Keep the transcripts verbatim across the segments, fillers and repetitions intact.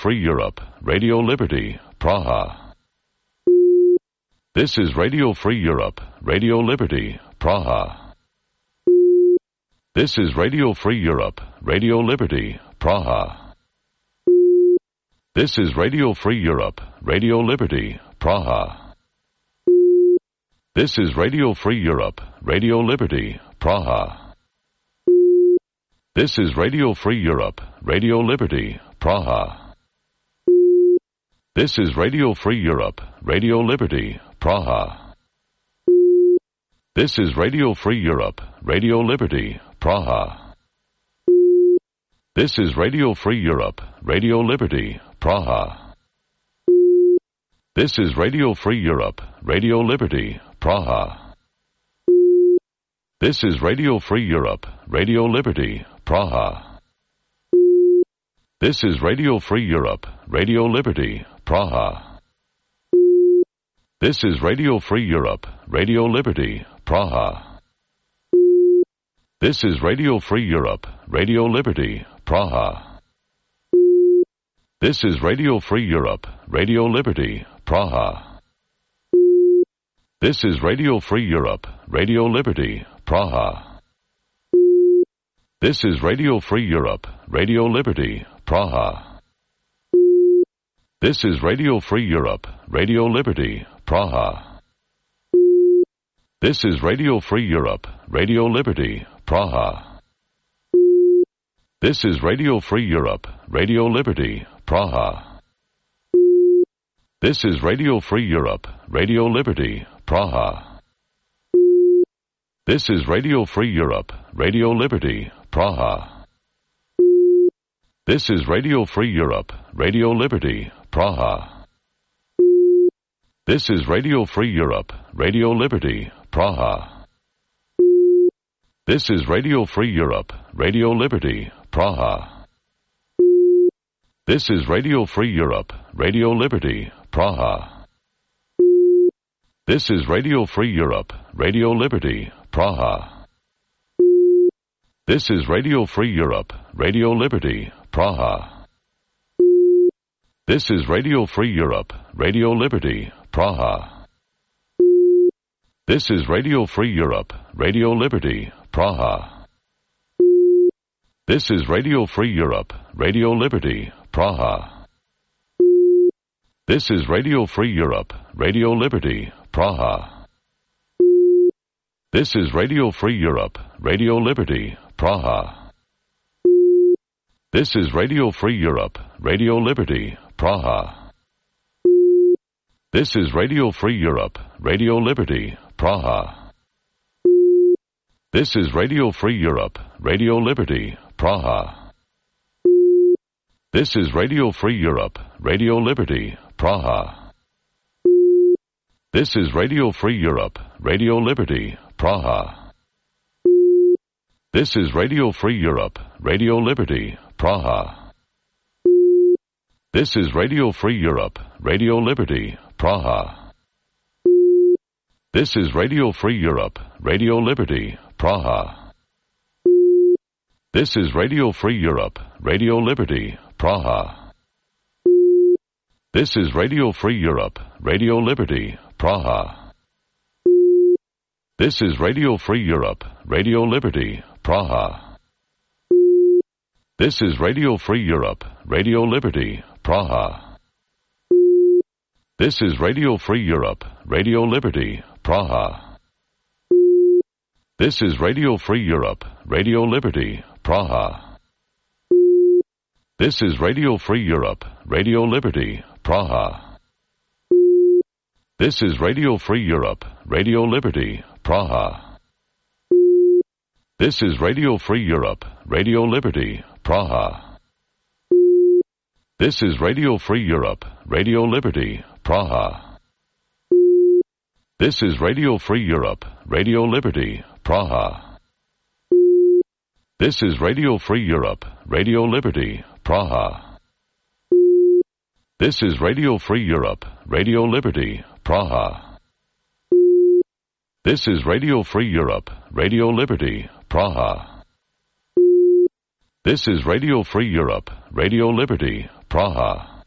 Free Europe, Radio Liberty, Praha. This is Radio Free Europe, Radio Liberty, Praha. This is Radio Free Europe, Radio Liberty, Praha. This is Radio Free Europe, Radio Liberty, Praha. This is Radio Free Europe, Radio Liberty, Praha. This is Radio Free Europe, Radio Liberty, Praha. This is Radio Free Europe, Radio Liberty, Praha. This is Radio Free Europe, Radio Liberty, Praha. This is Radio Free Europe, Radio Liberty, Praha. This is Radio Free Europe, Radio Liberty, Praha. This is Radio Free Europe, Radio Liberty, Praha. This is Radio Free Europe, Radio Liberty, Praha. This is Radio Free Europe, Radio Liberty, Praha. This is Radio Free Europe, Radio Liberty, Praha. This is Radio Free Europe, Radio Liberty, Praha. This is Radio Free Europe, Radio Liberty, Praha. This is Radio Free Europe, Radio Liberty, Praha. This is Radio Free Europe, Radio Liberty, Praha. This is Radio Free Europe, Radio Liberty, Praha. This is Radio Free Europe, Radio Liberty, Praha. This is Radio Free Europe, Radio Liberty, Praha. This is Radio Free Europe, Radio Liberty, Praha. This is Radio Free Europe, Radio Liberty, Praha. This is Radio Free Europe, Radio Liberty, Praha. This is Radio Free Europe, Radio Liberty, Praha. This is Radio Free Europe, Radio Liberty, Praha. This is Radio Free Europe, Radio Liberty, Praha. This is Radio Free Europe, Radio Liberty, Praha. This is Radio Free Europe, Radio Liberty, Praha. This is Radio Free Europe, Radio Liberty, Praha. This is Radio Free Europe, Radio Liberty, Praha. This is Radio Free Europe, Radio Liberty, Praha. This is Radio Free Europe, Radio Liberty, Praha. This is Radio Free Europe, Radio Liberty, Praha. This is Radio Free Europe, Radio Liberty, Praha. This is Radio Free Europe, Radio Liberty, Praha. This is Radio Free Europe, Radio Liberty, Praha. This is Radio Free Europe, Radio Liberty, Praha. This is Radio Free Europe, Radio Liberty, Praha. This is Radio Free Europe, Radio Liberty, Praha. This is Radio Free Europe, Radio Liberty, Praha. This is Radio Free Europe, Radio Liberty, Praha. This is Radio Free Europe, Radio Liberty, Praha. This is Radio Free Europe, Radio Liberty, Praha. This is Radio Free Europe, Radio Liberty, Praha. This is Radio Free Europe, Radio Liberty, Praha. This is Radio Free Europe, Radio Liberty, Praha. This is Radio Free Europe, Radio Liberty, Praha. This is Radio Free Europe, Radio Liberty, Praha. This is Radio Free Europe, Radio Liberty, Praha. This is Radio Free Europe, Radio Liberty, Praha. This is Radio Free Europe, Radio Liberty, Praha. This is Radio Free Europe, Radio Liberty, Praha. This is Radio Free Europe, Radio Liberty, Praha. This is Radio Free Europe, Radio Liberty, Praha. This is Radio Free Europe, Radio Liberty, Praha.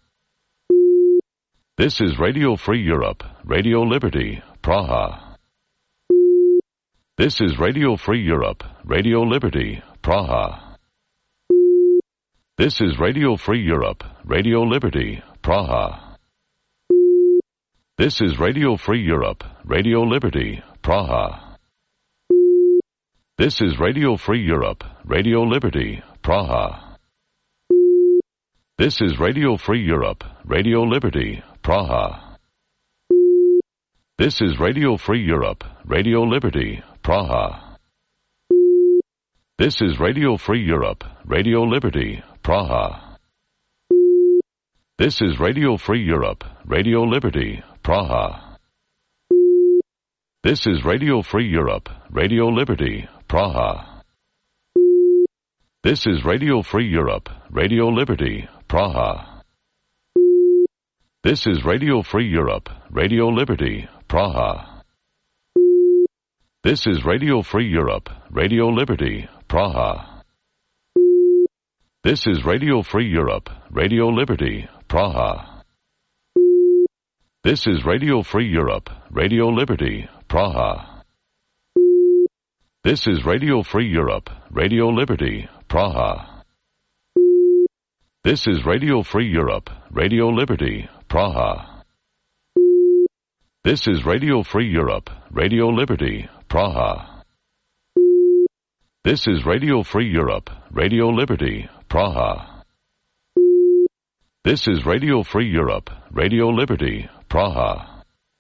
This is Radio Free Europe, Radio Liberty, Praha. This is Radio Free Europe, Radio Liberty, Praha. This is Radio Free Europe, Radio Liberty, Praha. This is Radio Free Europe, Radio Liberty, Praha. This is Radio Free Europe, Radio Liberty, Praha. This is Radio Free Europe, Radio Liberty, Praha. This is Radio Free Europe, Radio Liberty, Praha. This is Radio Free Europe, Radio Liberty, Praha. This is Radio Free Europe, Radio Liberty, Praha. This is Radio Free Europe, Radio Liberty, Praha. This is Radio Free Europe, Radio Liberty, Praha. This is Radio Free Europe, Radio Liberty, Praha. This is Radio Free Europe, Radio Liberty, Praha. This is Radio Free Europe, Radio Liberty, Praha. This is Radio Free Europe, Radio Liberty, Praha. This is Radio Free Europe, Radio Liberty, Praha. This is Radio Free Europe, Radio Liberty, Praha. This is Radio Free Europe, Radio Liberty, Praha. This is Radio Free Europe, Radio Liberty, Praha. This is Radio Free Europe, Radio Liberty, Praha.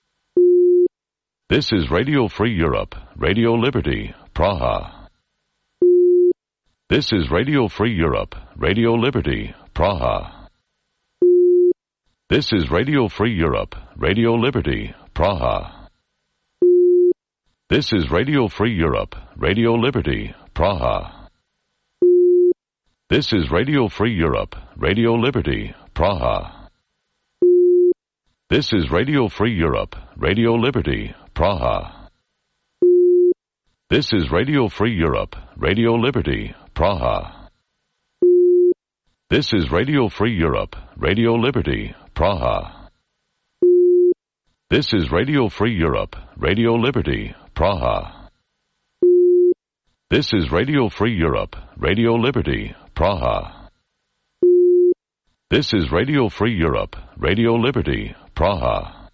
This is Radio Free Europe, Radio Liberty, Praha. This is Radio Free Europe, Radio Liberty, Praha. This is Radio Free Europe, Radio Liberty, Praha. This is Radio Free Europe, Radio Liberty, Praha. This is Radio Free Europe, Radio Liberty, Praha. This is Radio Free Europe, Radio Liberty, Praha. This is Radio Free Europe, Radio Liberty, Praha. This is Radio Free Europe, Radio Liberty, Praha. This is Radio Free Europe, Radio Liberty, Praha. This is Radio Free Europe, Radio Liberty, Praha. This is Radio Free Europe, Radio Liberty, Praha.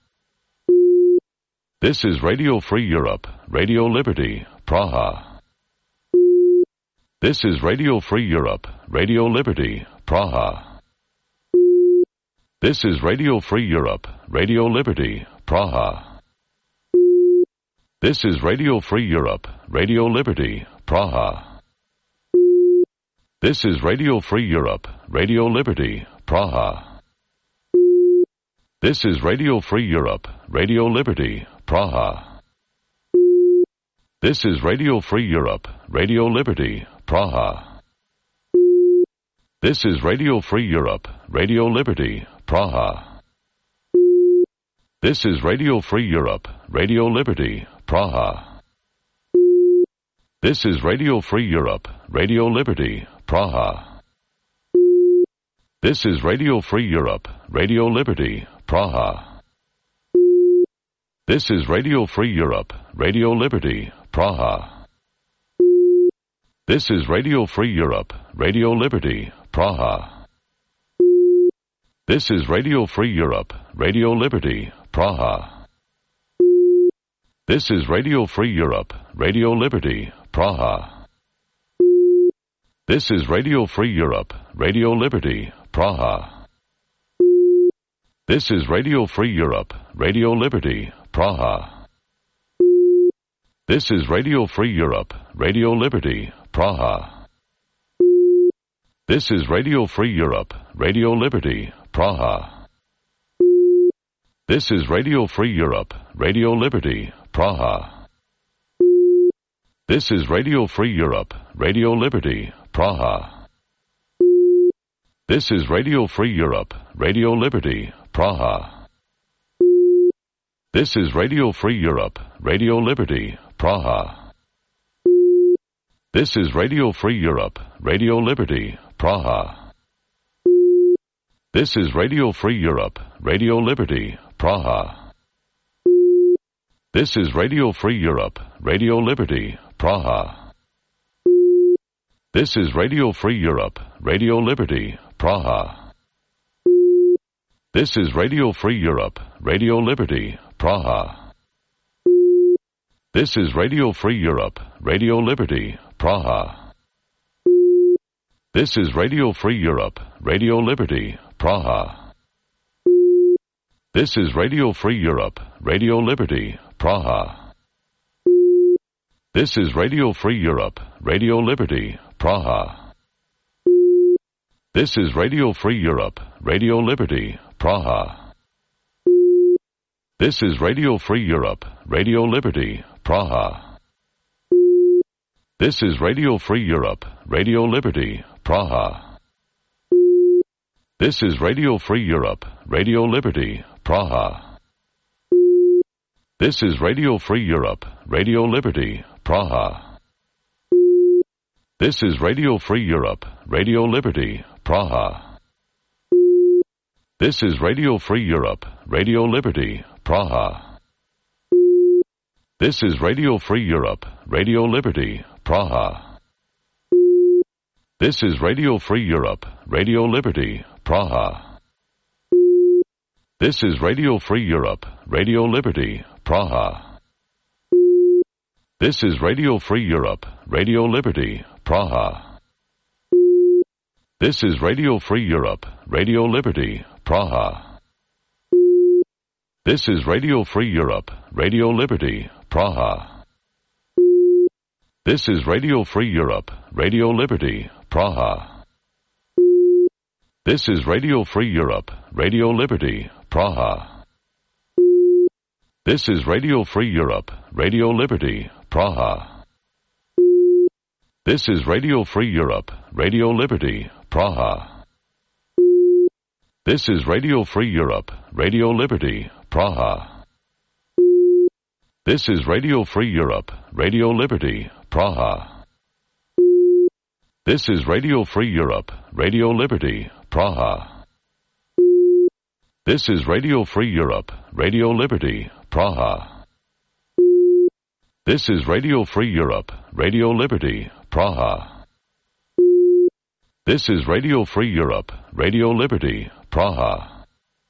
This is Radio Free Europe, Radio Liberty, Praha. This is Radio Free Europe, Radio Liberty, Praha. This is Radio Free Europe, Radio Liberty, Praha. This is Radio Free Europe, Radio Liberty, Praha. This is Radio Free Europe, Radio Liberty, Praha. This is Radio Free Europe, Radio Liberty, Praha. This is Radio Free Europe, Radio Liberty, Praha. This is Radio Free Europe, Radio Liberty, Praha. This is Radio Free Europe, Radio Liberty, Praha. This is Radio Free Europe, Radio Liberty, Praha. This is Radio Free Europe, Radio Liberty, Praha. This is Radio Free Europe, Radio Liberty, Praha. This is Radio Free Europe, Radio Liberty, Praha. This is Radio Free Europe, Radio Liberty, Praha. This is Radio Free Europe, Radio Liberty, Praha. This is Radio Free Europe, Radio Liberty, Praha. This is Radio Free Europe, Radio Liberty, Praha. This is Radio Free Europe, Radio Liberty, Praha. This is Radio Free Europe, Radio Liberty, Praha. This is Radio Free Europe, Radio Liberty, Praha. This is Radio Free Europe, Radio Liberty, Praha. This is Radio Free Europe, Radio Liberty, Praha. This is Radio Free Europe, Radio Liberty, Praha. This is Radio Free Europe, Radio Liberty, Praha. This is Radio Free Europe, Radio Liberty, Praha. This is Radio Free Europe, Radio Liberty, Praha. This is Radio Free Europe, Radio Liberty, Praha. This is Radio Free Europe, Radio Liberty, Praha. This is Radio Free Europe, Radio Liberty, Praha. This is Radio Free Europe, Radio Liberty, Praha. This is Radio Free Europe, Radio Liberty, Praha. This is Radio Free Europe, Radio Liberty, Praha. This is Radio Free Europe, Radio Liberty, Praha. This is Radio Free Europe, Radio Liberty, Praha. This is Radio Free Europe, Radio Liberty, Praha. This is Radio Free Europe, Radio Liberty, Praha. This is Radio Free Europe, Radio Liberty, Praha. This is Radio Free Europe, Radio Liberty, Praha. This is Radio Free Europe, Radio Liberty, Praha. This is Radio Free Europe, Radio Liberty, Praha. This is Radio Free Europe, Radio Liberty, Praha. This is Radio Free Europe, Radio Liberty, Praha. This is Radio Free Europe, Radio Liberty, Praha. This is Radio Free Europe, Radio Liberty, Praha. This is Radio Free Europe, Radio Liberty, Praha. This is Radio Free Europe, Radio Liberty, Praha. This is Radio Free Europe, Radio Liberty, Praha. This is Radio Free Europe, Radio Liberty, Praha. This is Radio Free Europe, Radio Liberty, Praha. This is Radio Free Europe, Radio Liberty, Praha. This is Radio Free Europe, Radio Liberty, Praha. This is Radio Free Europe, Radio Liberty, Praha. This is Radio Free Europe, Radio Liberty, Praha. This is Radio Free Europe, Radio Liberty, Praha. This is Radio Free Europe, Radio Liberty, Praha.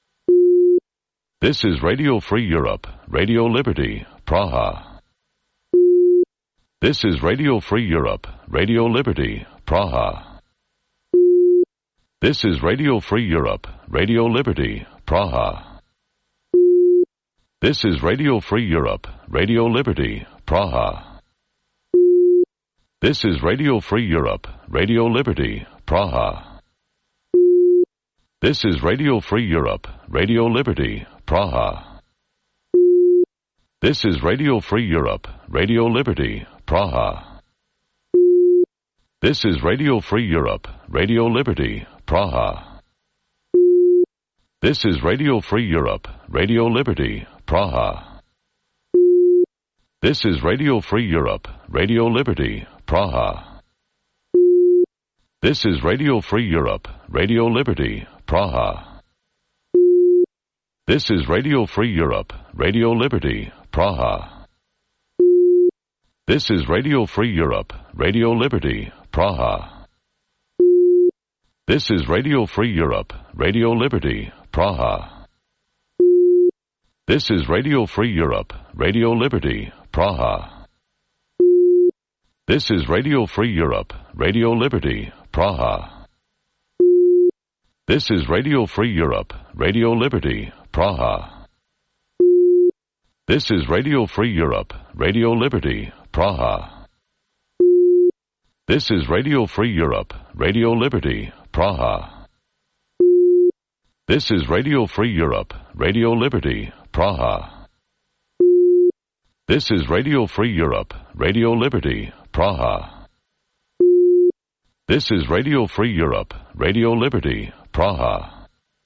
This is Radio Free Europe, Radio Liberty, Praha. This is Radio Free Europe, Radio Liberty, Praha. This is Radio Free Europe, Radio Liberty, Praha. This is Radio Free Europe, Radio Liberty, Praha. This is Radio Free Europe, Radio Liberty, Praha. This is Radio Free Europe, Radio Liberty, Praha. This is Radio Free Europe, Radio Liberty, Praha. This is Radio Free Europe, Radio Liberty, Praha. This is Radio Free Europe, Radio Liberty, Praha. This is Radio Free Europe, Radio Liberty, Praha. This is Radio Free Europe, Radio Liberty, Praha. This is Radio Free Europe, Radio Liberty, Praha. This is Radio Free Europe, Radio Liberty, Praha. This is Radio Free Europe, Radio Liberty, Praha. This is Radio Free Europe, Radio Liberty, Praha. This is Radio Free Europe, Radio Liberty, Praha. This is Radio Free Europe, Radio Liberty, Praha. This is Radio Free Europe, Radio Liberty, Praha. This is Radio Free Europe, Radio Liberty, Praha. This is Radio Free Europe, Radio Liberty, Praha. This is Radio Free Europe, Radio Liberty, Praha. This is Radio Free Europe, Radio Liberty, Praha.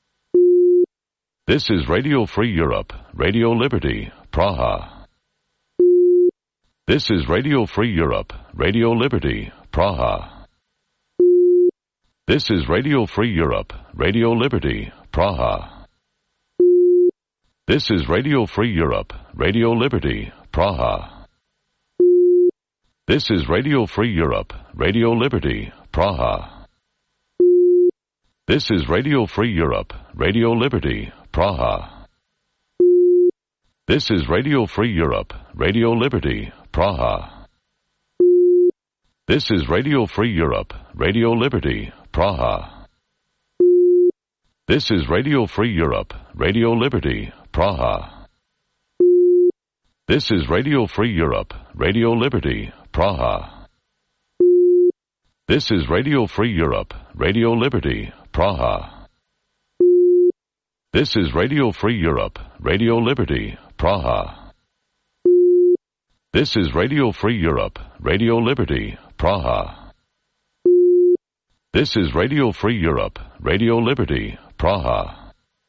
This is Radio Free Europe, Radio Liberty, Praha. This is Radio Free Europe, Radio Liberty, Praha. This is Radio Free Europe, Radio Liberty, Praha. This is Radio Free Europe, Radio Liberty, Praha. This is Radio Free Europe, Radio Liberty, Praha. This is Radio Free Europe, Radio Liberty, Praha. This is Radio Free Europe, Radio Liberty, Praha. This is Radio Free Europe, Radio Liberty, Praha. This is Radio Free Europe, Radio Liberty, Praha. This is Radio Free Europe, Radio Liberty, Praha. This is Radio Free Europe, Radio Liberty, Praha. This is Radio Free Europe, Radio Liberty, Praha. This is Radio Free Europe, Radio Liberty, Praha. This is Radio Free Europe, Radio Liberty, Praha.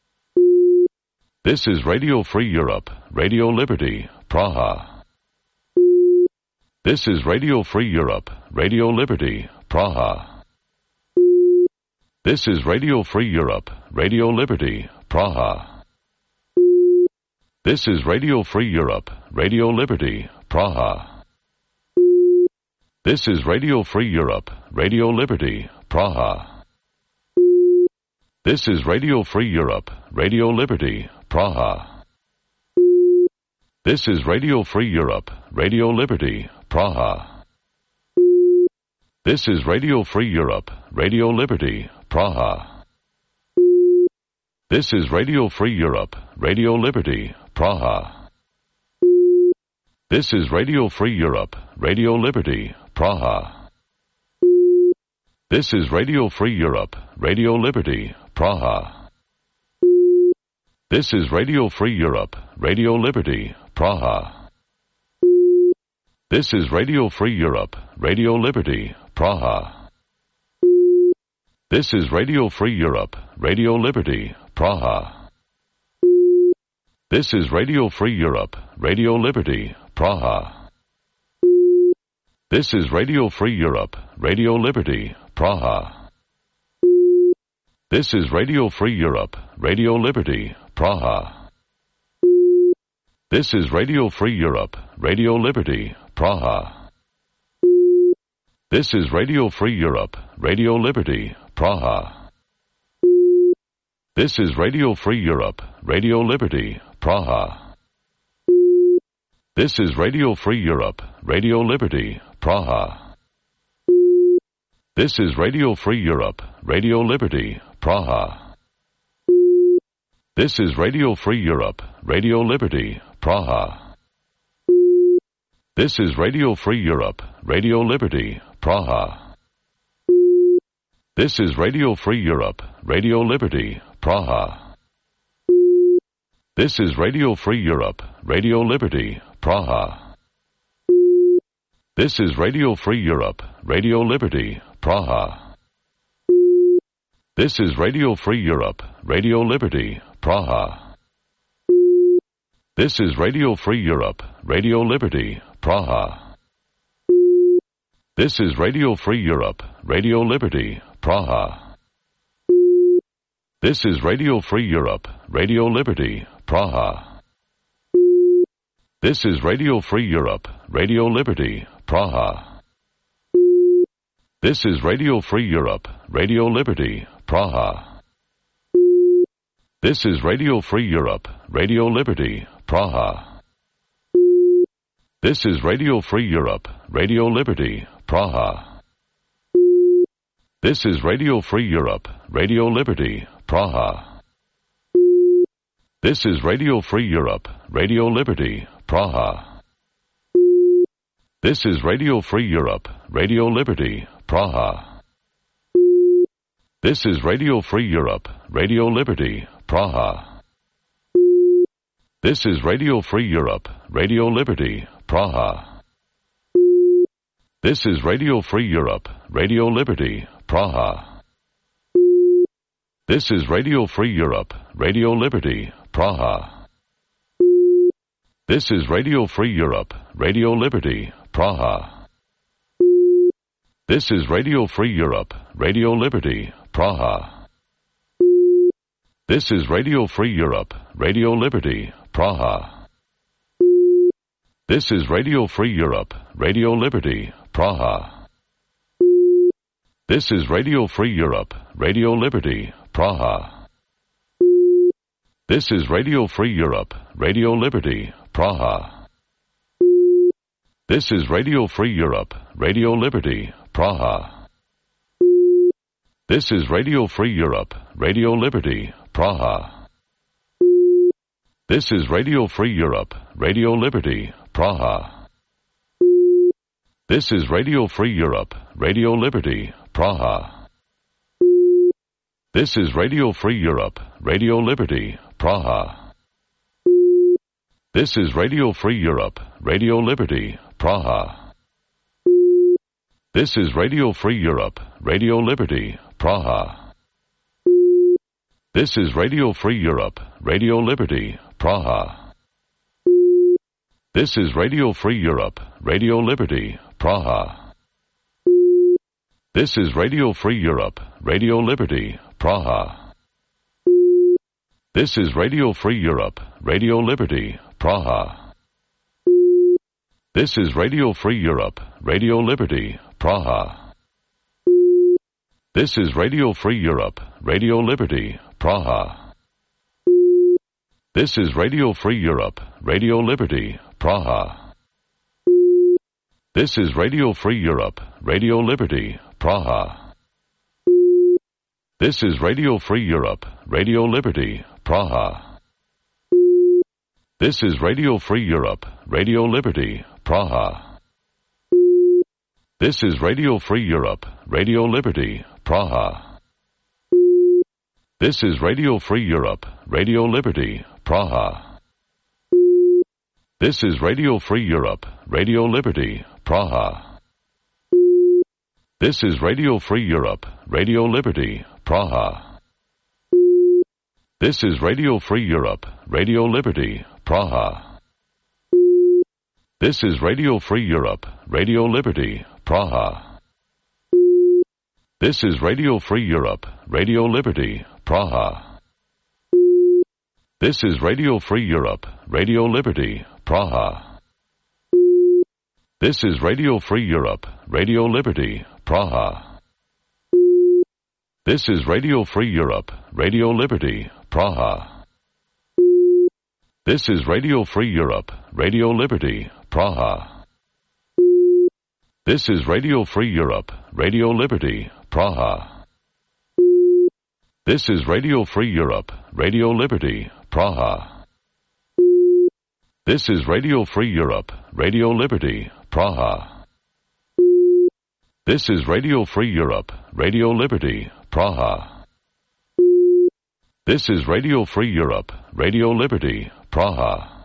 This is Radio Free Europe, Radio Liberty, Praha. This is Radio Free Europe, Radio Liberty, Praha. This is Radio Free Europe, Radio Liberty, Praha. This is Radio Free Europe, Radio Liberty, Praha. This is Radio Free Europe, Radio Liberty, Praha. This is Radio Free Europe, Radio Liberty, Praha. This is Radio Free Europe, Radio Liberty, Praha. This is Radio Free Europe, Radio Liberty, Praha. This is Radio Free Europe, Radio Liberty, Praha. This is Radio Free Europe, Radio Liberty, Praha. This is Radio Free Europe, Radio Liberty, Praha. This is Radio Free Europe, Radio Liberty, Praha. This is Radio Free Europe, Radio Liberty, Praha. This is Radio Free Europe, Radio Liberty, Praha. This is Radio Free Europe, Radio Liberty, Praha. This is Radio Free Europe, Radio Liberty, Praha. This is Radio Free Europe, Radio Liberty, Praha. This is Radio Free Europe, Radio Liberty, Praha. This is Radio Free Europe, Radio Liberty, Praha. This is Radio Free Europe, Radio Liberty, Praha. This is Radio Free Europe, Radio Liberty, Praha. This is Radio Free Europe, Radio Liberty, Praha. This is Radio Free Europe, Radio Liberty, Praha. This is Radio Free Europe, Radio Liberty, Praha. This is Radio Free Europe, Radio Liberty, Praha. This is Radio Free Europe, Radio Liberty, Praha. This is Radio Free Europe, Radio Liberty, Praha. This is Radio Free Europe, Radio Liberty, Praha. This is Radio Free Europe, Radio Liberty, Praha. This is Radio Free Europe, Radio Liberty, Praha. This is Radio Free Europe, Radio Liberty, Praha. This is Radio Free Europe, Radio Liberty, Praha. This is Radio Free Europe, Radio Liberty, Praha. This is Radio Free Europe, Radio Liberty, Praha. This is Radio Free Europe, Radio Liberty, Praha. This is Radio Free Europe, Radio Liberty, Praha. This is Radio Free Europe, Radio Liberty, Praha. This is Radio Free Europe, Radio Liberty, Praha. This is Radio Free Europe, Radio Liberty, Praha. This is Radio Free Europe, Radio Liberty, Praha. This is Radio Free Europe, Radio Liberty, Praha. This is Radio Free Europe, Radio Liberty, Praha. This is Radio Free Europe, Radio Liberty, Praha. This is Radio Free Europe, Radio Liberty, Praha. This is Radio Free Europe, Radio Liberty, Praha. This is Radio Free Europe, Radio Liberty, Praha. This is Radio Free Europe, Radio Liberty, Praha. This is Radio Free Europe, Radio Liberty, Praha. This is Radio Free Europe, Radio Liberty, Praha. This is Radio Free Europe, Radio Liberty, Praha. This is Radio Free Europe, Radio Liberty, Praha. This is Radio Free Europe, Radio Liberty, Praha. This is Radio Free Europe, Radio Liberty, Praha. This is Radio Free Europe, Radio Liberty, Praha. This is Radio Free Europe, Radio Liberty, Praha. This is Radio Free Europe, Radio Liberty, Praha. This is Radio Free Europe, Radio Liberty, Praha. This is Radio Free Europe, Radio Liberty, Praha. This is Radio Free Europe, Radio Liberty, Praha. This is Radio Free Europe, Radio Liberty, Praha. This is Radio Free Europe, Radio Liberty, Praha. This is Radio Free Europe, Radio Liberty, Praha. This is Radio Free Europe, Radio Liberty, Praha. This is Radio Free Europe, Radio Liberty, Praha. This is Radio Free Europe, Radio Liberty, Praha. This is Radio Free Europe, Radio Liberty, Praha. This is Radio Free Europe, Radio Liberty, Praha. This is Radio Free Europe, Radio Liberty, Praha. This is Radio Free Europe, Radio Liberty, Praha. This is Radio Free Europe, Radio Liberty, Praha. This is Radio Free Europe, Radio Liberty, Praha. This is Radio Free Europe, Radio Liberty, Praha. This is Radio Free Europe, Radio Liberty, Praha. This is Radio Free Europe, Radio Liberty, Praha. This is Radio Free Europe, Radio Liberty, Praha. This is Radio Free Europe, Radio Liberty, Praha. This is Radio Free Europe, Radio Liberty, Praha. This is Radio Free Europe, Radio Liberty, Praha. This is Radio Free Europe, Radio Liberty, Praha. This is Radio Free Europe, Radio Liberty, Praha. This is Radio Free Europe, Radio Liberty, Praha.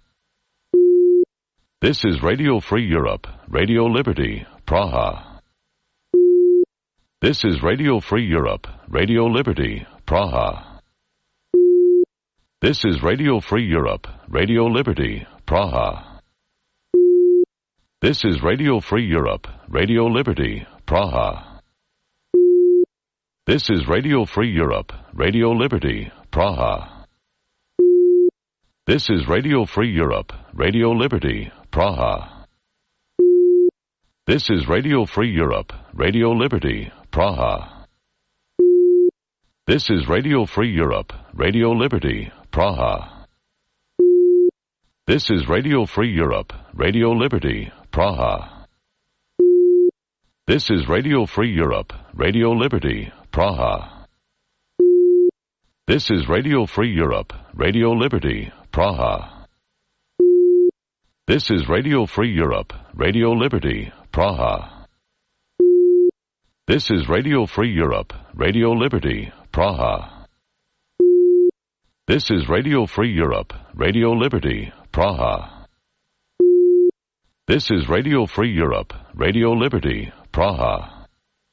This is Radio Free Europe, Radio Liberty, Praha. This is Radio Free Europe, Radio Liberty, Praha. This is Radio Free Europe, Radio Liberty, Praha. This is Radio Free Europe, Radio Liberty, Praha. This is Radio Free Europe, Radio Liberty, Praha. This is Radio Free Europe, Radio Liberty, Praha. This is Radio Free Europe, Radio Liberty, Praha. This is Radio Free Europe, Radio Liberty, Praha. This is Radio Free Europe, Radio Liberty, Praha. This is Radio Free Europe, Radio Liberty, Praha. This is Radio Free Europe, Radio Liberty, Praha. This is Radio Free Europe, Radio Liberty, Praha. This is Radio Free Europe, Radio Liberty, Praha. This is Radio Free Europe, Radio Liberty, Praha. This is Radio Free Europe, Radio Liberty, Praha.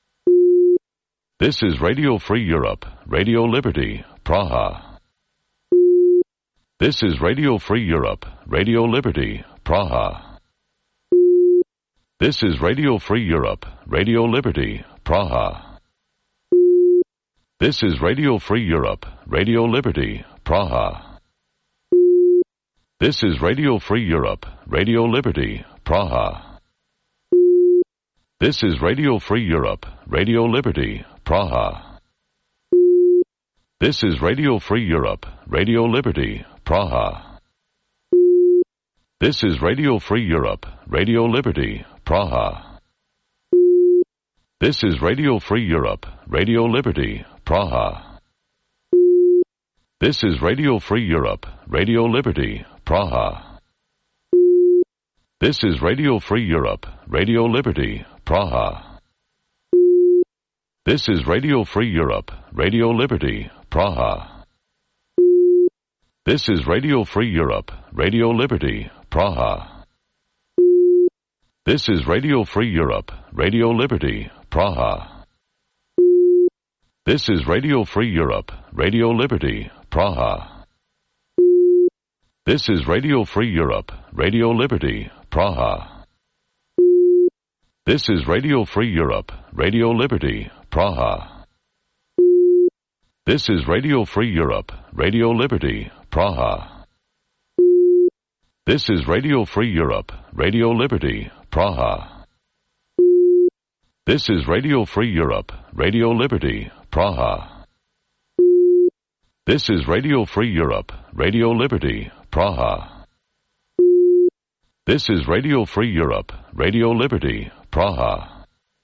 This is Radio Free Europe, Radio Liberty, Praha. This is Radio Free Europe, Radio Liberty, Praha. This is Radio Free Europe, Radio Liberty, Praha. This is Radio Free Europe, Radio Liberty, Praha. This is Radio Free Europe, Radio Liberty, Praha. This is Radio Free Europe, Radio Liberty, Praha. This is Radio Free Europe, Radio Liberty, Praha. This is Radio Free Europe, Radio Liberty, Praha. This is Radio Free Europe, Radio Liberty, Praha. This is Radio Free Europe, Radio Liberty, Praha. This is Radio Free Europe, Radio Liberty, Praha. This is Radio Free Europe, Radio Liberty, Praha. This is Radio Free Europe, Radio Liberty, Praha. This is Radio Free Europe, Radio Liberty, Praha. This is Radio Free Europe, Radio Liberty, Praha. This is Radio Free Europe, Radio Liberty, Praha. This is Radio Free Europe, Radio Liberty, Praha. This is Radio Free Europe, Radio Liberty, Praha. This is Radio Free Europe, Radio Liberty, Praha. This is Radio Free Europe, Radio Liberty, Praha. This is Radio Free Europe, Radio Liberty, Praha. This is Radio Free Europe, Radio Liberty, Praha.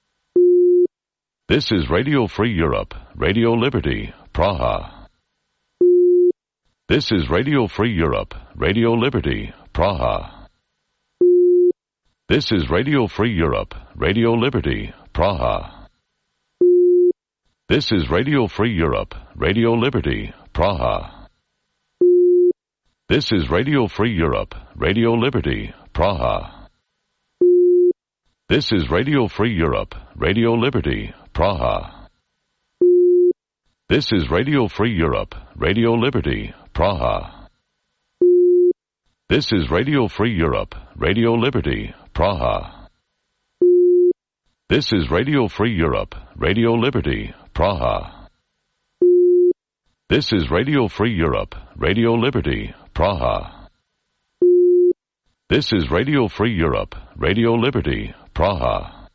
This is Radio Free Europe, Radio Liberty, Praha. This is Radio Free Europe, Radio Liberty, Praha. This is Radio Free Europe, Radio Liberty, Praha. This is Radio Free Europe, Radio Liberty, Praha. This is Radio Free Europe, Radio Liberty, Praha. This is Radio Free Europe, Radio Liberty, Praha. This is Radio Free Europe, Radio Liberty, Praha. This is Radio Free Europe, Radio Liberty, Praha. This is Radio Free Europe, Radio Liberty, Praha. This is Radio Free Europe, Radio Liberty, Praha. This is Radio Free Europe, Radio Liberty, Praha.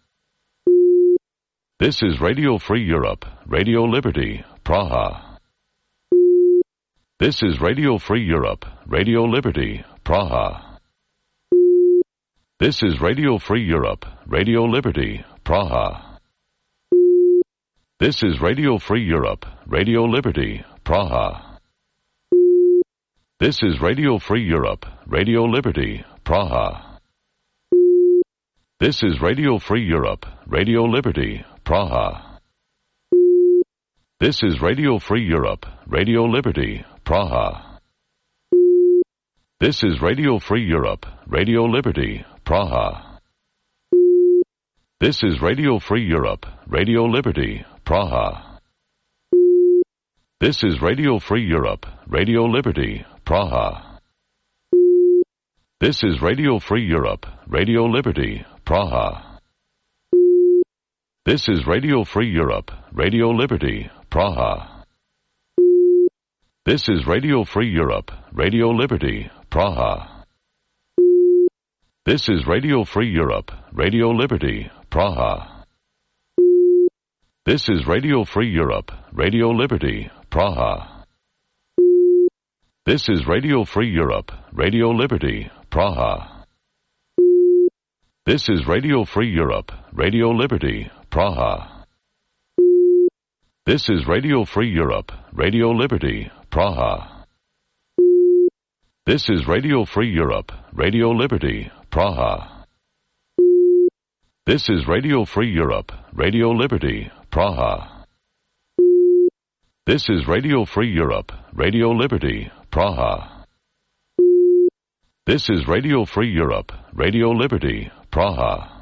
This is Radio Free Europe, Radio Liberty, Praha. This is Radio Free Europe, Radio Liberty, Praha. This is Radio Free Europe, Radio Liberty, Praha. This is Radio Free Europe, Radio Liberty, Praha. This is Radio Free Europe, Radio Liberty, Praha. This is Radio Free Europe, Radio Liberty, Praha. This is Radio Free Europe, Radio Liberty, Praha. This is Radio Free Europe, Radio Liberty, Praha. This is Radio Free Europe, Radio Liberty, Praha. This is Radio Free Europe, Radio Liberty, Praha. This is Radio Free Europe, Radio Liberty, Praha. This is Radio Free Europe, Radio Liberty, Praha. This is Radio Free Europe, Radio Liberty, Praha. This is Radio Free Europe, Radio Liberty, Praha. This is Radio Free Europe, Radio Liberty, Praha. This is Radio Free Europe, Radio Liberty, Praha. This is Radio Free Europe, Radio Liberty, Praha. This is Radio Free Europe, Radio Liberty, Praha. This is Radio Free Europe, Radio Liberty, Praha. This is Radio Free Europe, Radio Liberty, Praha. This is Radio Free Europe, Radio Liberty, Praha. This is Radio Free Europe, Radio Liberty, Praha.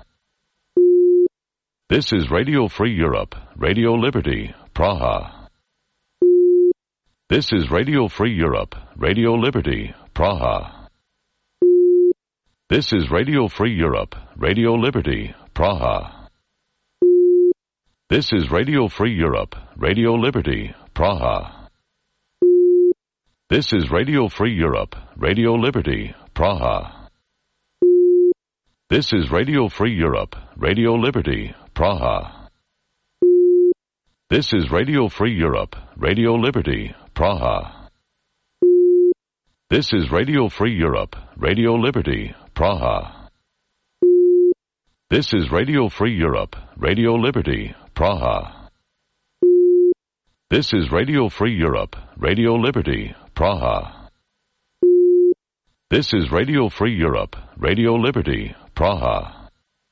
This is Radio Free Europe, Radio Liberty, Praha. This is Radio Free Europe, Radio Liberty, Praha. This is Radio Free Europe, Radio Liberty, Praha. This is Radio Free Europe, Radio Liberty, Praha. This is Radio Free Europe, Radio Liberty, Praha. This is Radio Free Europe, Radio Liberty, Praha. This is Radio Free Europe, Radio Liberty, Praha. This is Radio Free Europe, Radio Liberty, Praha. This is Radio Free Europe, Radio Liberty, Praha. This is Radio Free Europe, Radio Liberty, Praha. This is Radio Free Europe, Radio Liberty, Praha.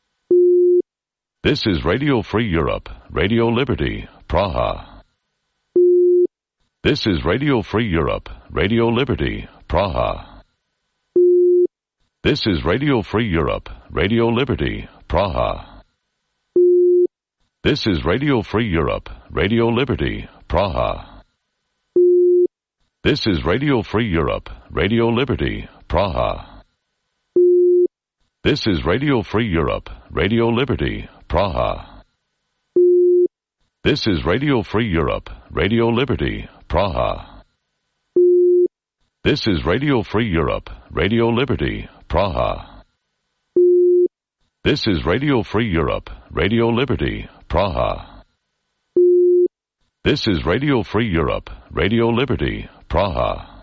This is Radio Free Europe, Radio Liberty, Praha. This is Radio Free Europe, Radio Liberty, Praha. This is Radio Free Europe, Radio Liberty, Praha. This is Radio Free Europe, Radio Liberty, Praha. This is Radio Free Europe, Radio Liberty, Praha. This is Radio Free Europe, Radio Liberty, Praha. This is Radio Free Europe, Radio Liberty, Praha. This is Radio Free Europe, Radio Liberty, Praha. This is Radio Free Europe, Radio Liberty, Praha. This is Radio Free Europe, Radio Liberty, Praha.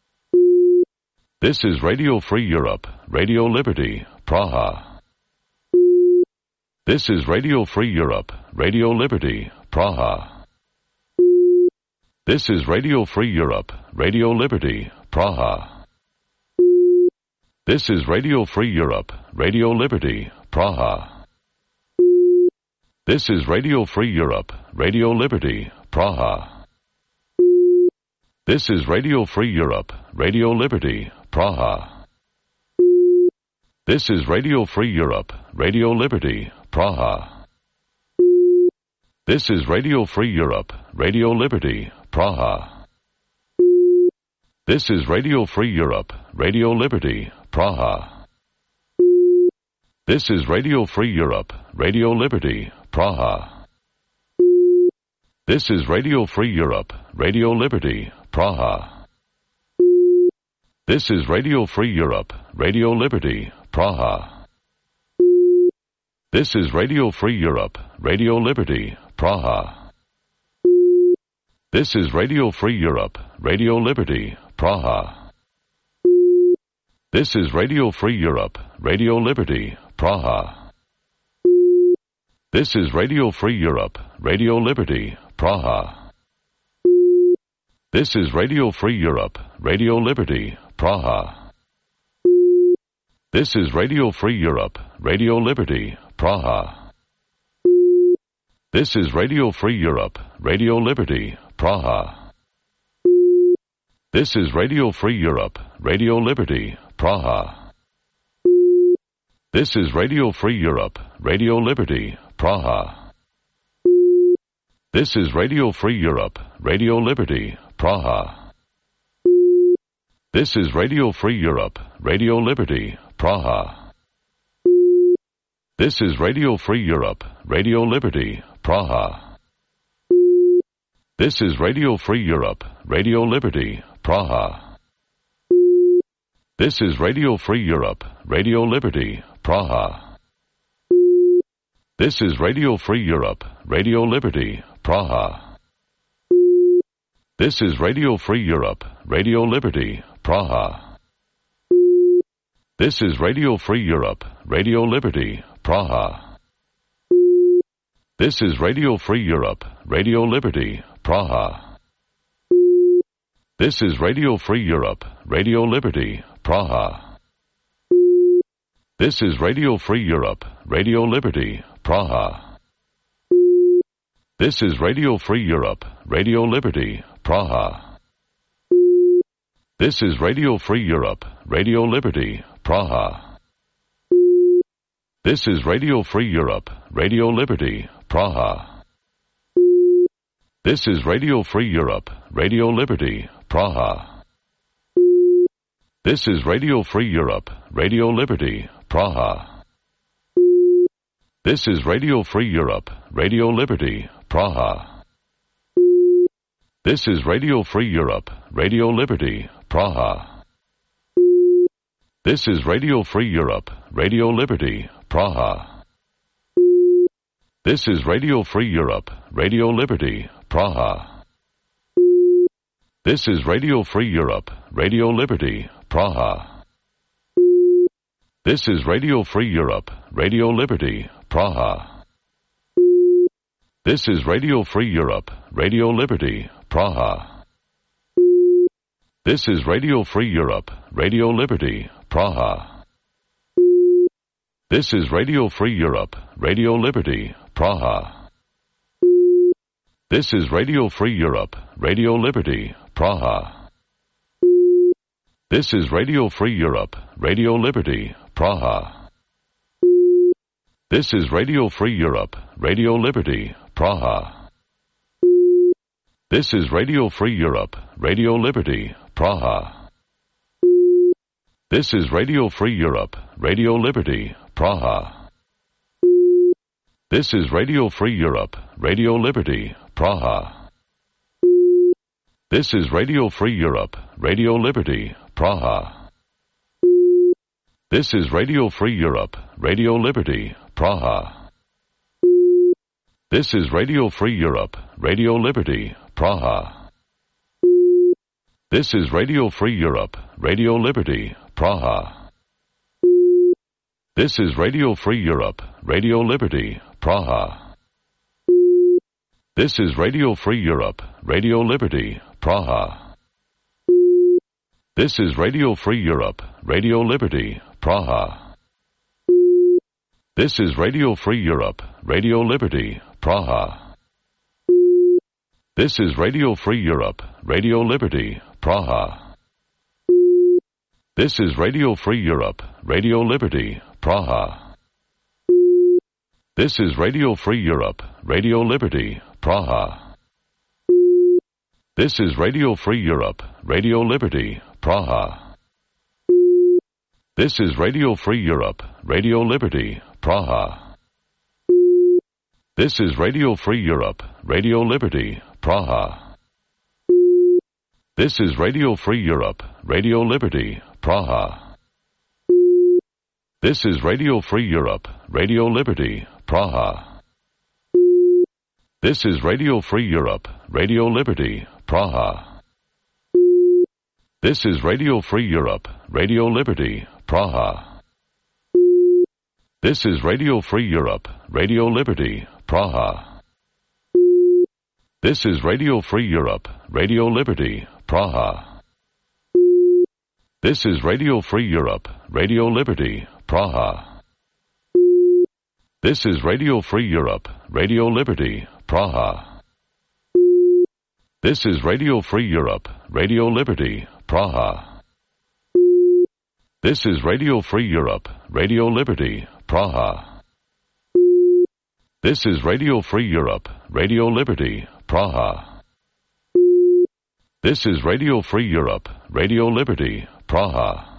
This is Radio Free Europe, Radio Liberty, Praha. This is Radio Free Europe, Radio Liberty, Praha. This is Radio Free Europe, Radio Liberty, Praha. This is Radio Free Europe, Radio Liberty, Praha. This is Radio Free Europe, Radio Liberty, Praha. This is Radio Free Europe, Radio Liberty, Praha. This is Radio Free Europe, Radio Liberty, Praha. This is Radio Free Europe, Radio Liberty, Praha. This is Radio Free Europe, Radio Liberty, Praha. This is Radio Free Europe, Radio Liberty, Praha. This is Radio Free Europe, Radio Liberty, Praha. This is Radio Free Europe, Radio Liberty, Praha. This is Radio Free Europe, Radio Liberty, Praha. This is Radio Free Europe, Radio Liberty, Praha. This is Radio Free Europe, Radio Liberty, Praha. This is Radio Free Europe, Radio Liberty, Praha. This is Radio Free Europe, Radio Liberty, Praha. This is Radio Free Europe, Radio Liberty, Praha. This is Radio Free Europe, Radio Liberty, Praha. This is Radio Free Europe, Radio Liberty, Praha. This is Radio Free Europe, Radio Liberty, Praha. This is Radio Free Europe, Radio Liberty, Praha. This is Radio Free Europe, Radio Liberty, Praha. This is Radio Free Europe, Radio Liberty, Praha. This is Radio Free Europe, Radio Liberty, Praha. This is Radio Free Europe, Radio Liberty, Praha. This is Radio Free Europe, Radio Liberty, Praha. This is Radio Free Europe, Radio Liberty, Praha. This is Radio Free Europe, Radio Liberty, Praha. This is Radio Free Europe, Radio Liberty, Praha. This is Radio Free Europe, Radio Liberty, Praha. This is Radio Free Europe, Radio Liberty, Praha. This is Radio Free Europe, Radio Liberty, Praha. This is Radio Free Europe, Radio Liberty, Praha. This is Radio Free Europe, Radio Liberty, Praha. This is Radio Free Europe, Radio Liberty, Praha. This is Radio Free Europe, Radio Liberty, Praha. This is Radio Free Europe, Radio Liberty, Praha. This is Radio Free Europe, Radio Liberty, Praha. This is Radio Free Europe, Radio Liberty, Praha. This is Radio Free Europe, Radio Liberty, Praha. This is Radio Free Europe, Radio Liberty, Praha. This is Radio Free Europe, Radio Liberty, Praha. This is Radio Free Europe, Radio Liberty, Praha. This is Radio Free Europe, Radio Liberty, Praha. This is Radio Free Europe, Radio Liberty, Praha. This is Radio Free Europe, Radio Liberty, Praha. This is Radio Free Europe, Radio Liberty, Praha. This is Radio Free Europe, Radio Liberty, Praha. This is Radio Free Europe, Radio Liberty, Praha. This is Radio Free Europe, Radio Liberty, Praha. This is Radio Free Europe, Radio Liberty, Praha. This is Radio Free Europe, Radio Liberty, Praha. This is Radio Free Europe, Radio Liberty, Praha. This is Radio Free Europe, Radio Liberty, Praha. This is Radio Free Europe, Radio Liberty, Praha. This is Radio Free Europe, Radio Liberty, Praha. This is Radio Free Europe, Radio Liberty, Praha. This is Radio Free Europe, Radio Liberty, Praha. This is Radio Free Europe, Radio Liberty, Praha. This is Radio Free Europe, Radio Liberty, Praha. This is Radio Free Europe, Radio Liberty, Praha. This is Radio Free Europe, Radio Liberty, Praha. This is Radio Free Europe, Radio Liberty, Praha. This is Radio Free Europe, Radio Liberty, Praha. This is Radio Free Europe, Radio Liberty, Praha. This is Radio Free Europe, Radio Liberty, Praha. This is Radio Free Europe, Radio Liberty, Praha. This is Radio Free Europe, Radio Liberty, Praha. This is Radio Free Europe, Radio Liberty, Praha. This is Radio Free Europe, Radio Liberty, Praha. This is Radio Free Europe, Radio Liberty, Praha. This is Radio Free Europe, Radio Liberty, Praha. This is Radio Free Europe, Radio Liberty, Praha. This is Radio Free Europe, Radio Liberty, Praha. This is Radio Free Europe, Radio Liberty, Praha. This is Radio Free Europe, Radio Liberty, Praha. This is Radio Free Europe, Radio Liberty, Praha.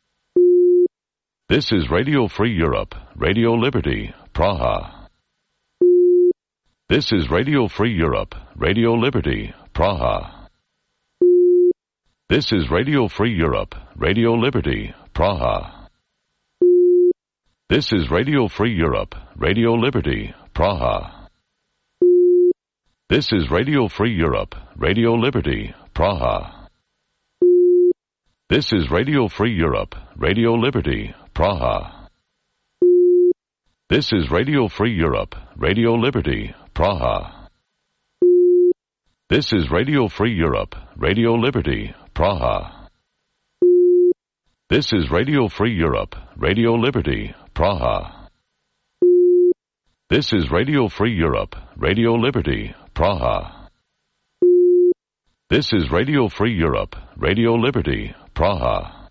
This is Radio Free Europe, Radio Liberty, Praha. This is Radio Free Europe, Radio Liberty, Praha. This is Radio Free Europe, Radio Liberty, Praha. This is Radio Free Europe, Radio Liberty, Praha. This is Radio Free Europe, Radio Liberty, Praha. This is Radio Free Europe, Radio Liberty, Praha. This is Radio Free Europe, Radio Liberty, Praha. This is Radio Free Europe, Radio Liberty, Praha. This is Radio Free Europe, Radio Liberty, Praha. This is Radio Free Europe, Radio Liberty, Praha. This is Radio Free Europe, Radio Liberty, Praha.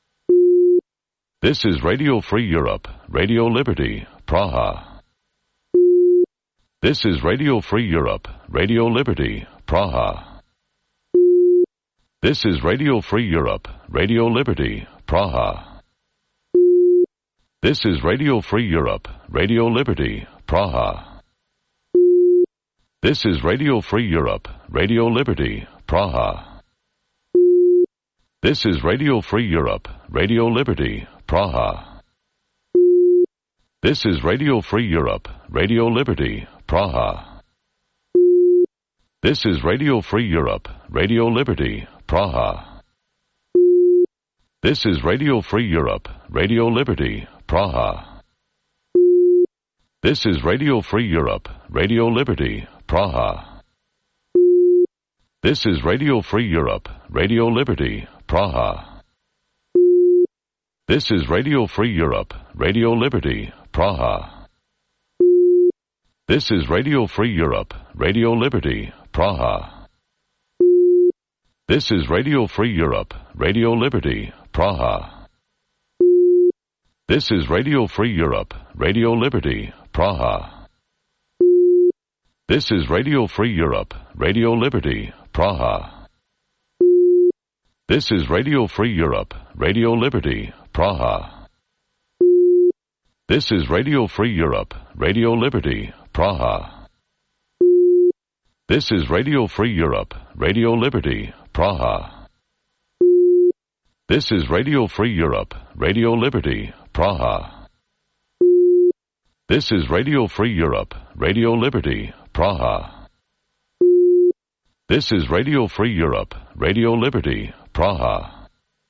This is Radio Free Europe, Radio Liberty, Praha. This is Radio Free Europe, Radio Liberty, Praha. This is Radio Free Europe, Radio Liberty, Praha. This is Radio Free Europe, Radio Liberty, Praha. This is Radio Free Europe, Radio Liberty, Praha. This is Radio Free Europe, Radio Liberty, Praha. This is Radio Free Europe, Radio Liberty, Praha. This is Radio Free Europe, Radio Liberty, Praha. This is Radio Free Europe, Radio Liberty, Praha. This is Radio Free Europe, Radio Liberty, Praha. This is Radio Free Europe, Radio Liberty, Praha. This is Radio Free Europe, Radio Liberty, Praha. This is Radio Free Europe, Radio Liberty, Praha. This is Radio Free Europe, Radio Liberty, Praha. This is Radio Free Europe, Radio Liberty, Praha. This is Radio Free Europe, Radio Liberty, Praha. This is Radio Free Europe, Radio Liberty, Praha. This is Radio Free Europe, Radio Liberty, Praha. This is Radio Free Europe, Radio Liberty, Praha. This is Radio Free Europe, Radio Liberty, Praha. This is Radio Free Europe, Radio Liberty, Praha. This is Radio Free Europe, Radio Liberty, Praha.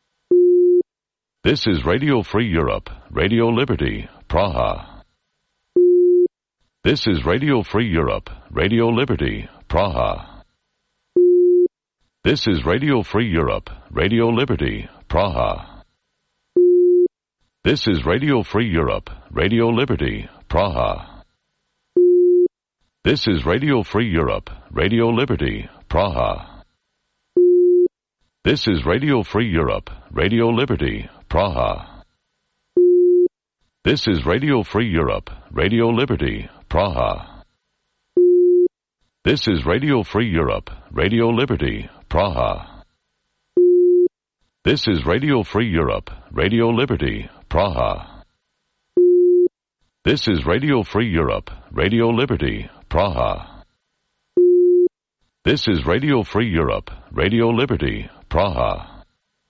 This is Radio Free Europe, Radio Liberty, Praha. This is Radio Free Europe, Radio Liberty, Praha. This is Radio Free Europe, Radio Liberty, Praha. This is Radio Free Europe, Radio Liberty, Praha. This is Radio Free Europe, Radio Liberty, Praha. This is Radio Free Europe, Radio Liberty, Praha. This is Radio Free Europe, Radio Liberty, Praha. This is Radio Free Europe, Radio Liberty, Praha. This is Radio Free Europe, Radio Liberty, Praha. This is Radio Free Europe, Radio Liberty, Praha. This is Radio Free Europe, Radio Liberty, Praha.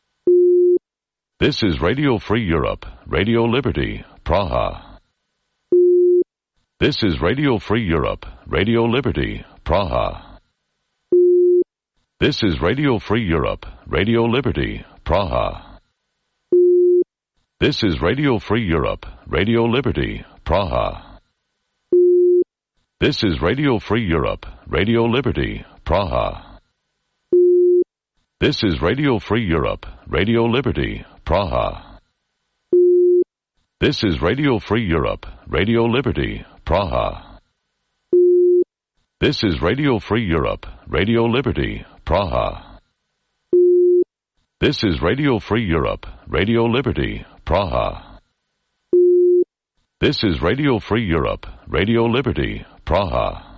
This is Radio Free Europe, Radio Liberty, Praha. This is Radio Free Europe, Radio Liberty, Praha. This is Radio Free Europe, Radio Liberty, Praha. This is Radio Free Europe, Radio Liberty, Praha. This is Radio Free Europe, Radio Liberty, Praha. This is Radio Free Europe, Radio Liberty, Praha. This is Radio Free Europe, Radio Liberty, Praha. This is Radio Free Europe, Radio Liberty, Praha. This is Radio Free Europe, Radio Liberty, Praha. This is Radio Free Europe, Radio Liberty, Praha.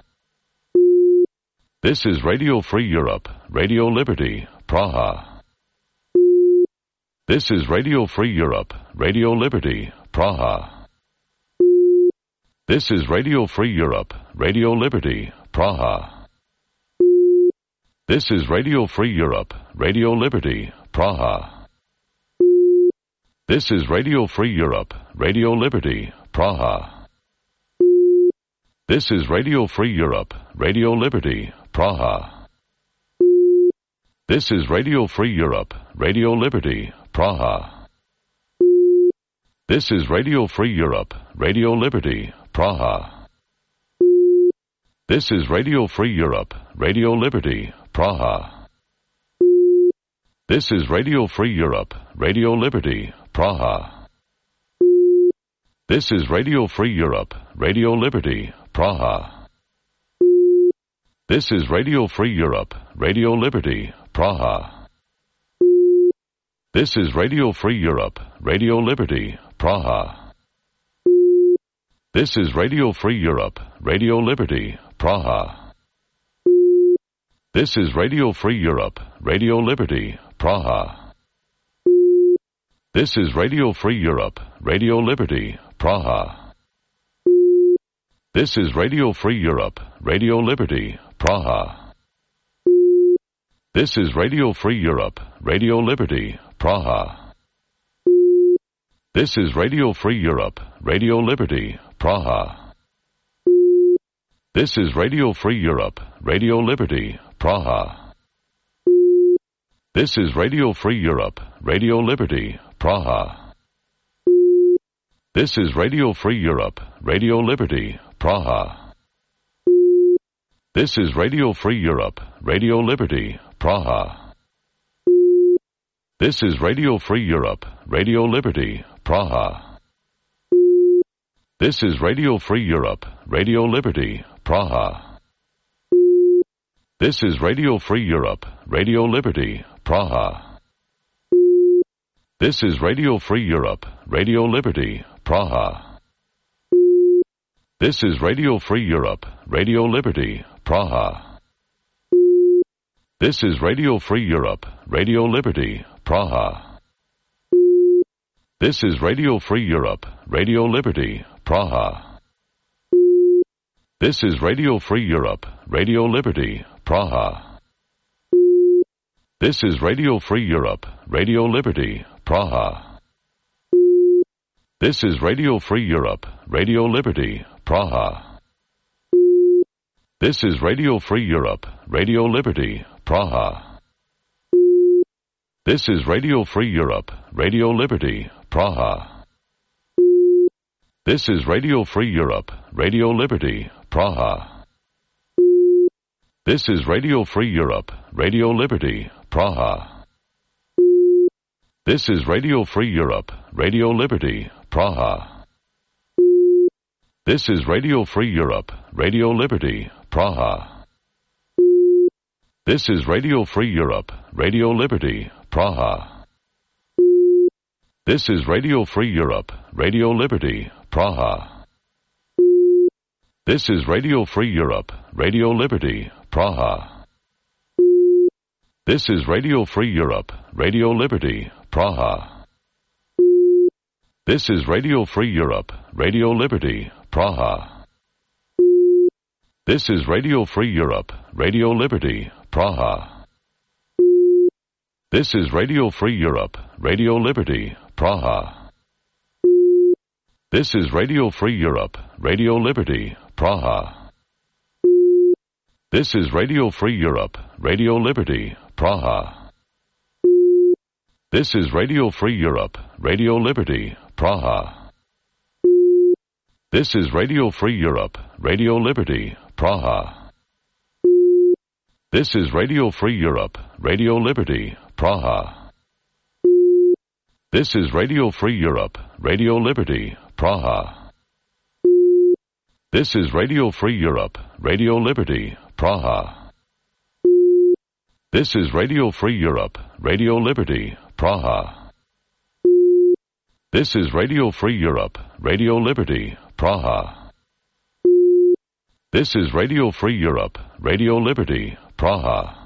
This is Radio Free Europe, Radio Liberty, Praha. This is Radio Free Europe, Radio Liberty, Praha. This is Radio Free Europe, Radio Liberty, Praha. This is Radio Free Europe, Radio Liberty, Praha. This is Radio Free Europe, Radio Liberty, Praha. This is Radio Free Europe, Radio Liberty, Praha. This is Radio Free Europe, Radio Liberty, Praha. This is Radio Free Europe, Radio Liberty, Praha. This is Radio Free Europe, Radio Liberty, Praha. This is Radio Free Europe, Radio Liberty, Praha. This is Radio Free Europe, Radio Liberty, Praha. This is Radio Free Europe, Radio Liberty, Praha. This is Radio Free Europe, Radio Liberty, Praha. This is Radio Free Europe, Radio Liberty, Praha. This is Radio Free Europe, Radio Liberty, Praha. This is Radio Free Europe, Radio Liberty, Praha. This is Radio Free Europe, Radio Liberty, Praha. This is Radio Free Europe, Radio Liberty, Praha. This is Radio Free Europe, Radio Liberty, Praha. This is Radio Free Europe, Radio Liberty, Praha. This is Radio Free Europe, Radio Liberty, Praha. This is Radio Free Europe, Radio Liberty, Praha. This is Radio Free Europe, Radio Liberty, Praha. This is Radio Free Europe, Radio Liberty, Praha. This is Radio Free Europe, Radio Liberty, Praha. This is Radio Free Europe, Radio Liberty, Praha. This is Radio Free Europe, Radio Liberty, Praha. This is Radio Free Europe, Radio Liberty, Praha. This is Radio Free Europe, Radio Liberty, Praha. This is Radio Free Europe, Radio Liberty, Praha. This is Radio Free Europe, Radio Liberty, Praha. This is Radio Free Europe, Radio Liberty, Praha. This is Radio Free Europe, Radio Liberty, Praha. This is Radio Free Europe, Radio Liberty, Praha. This is Radio Free Europe, Radio Liberty, Praha. This is Radio Free Europe, Radio Liberty, Praha. This is Radio Free Europe, Radio Liberty, Praha. This is Radio Free Europe, Radio Liberty, Praha. This is Radio Free Europe, Radio Liberty, Praha. This is Radio Free Europe, Radio Liberty, Praha. This is Radio Free Europe, Radio Liberty, Praha. This is Radio Free Europe, Radio Liberty, Praha. This is Radio Free Europe, Radio Liberty, Praha. This is Radio Free Europe, Radio Liberty, Praha. This is Radio Free Europe, Radio Liberty, Praha. This is Radio Free Europe, Radio Liberty, Praha. This is Radio Free Europe, Radio Liberty, Praha. This is Radio Free Europe, Radio Liberty, Praha. This is Radio Free Europe, Radio Liberty, Praha. This is Radio Free Europe, Radio Liberty, Praha. This is Radio Free Europe, Radio Liberty, Praha. This is Radio Free Europe, Radio Liberty, Praha. This is Radio Free Europe, Radio Liberty, Praha. This is Radio Free Europe, Radio Liberty, Praha. This is Radio Free Europe, Radio Liberty, Praha. This is Radio Free Europe, Radio Liberty, Praha.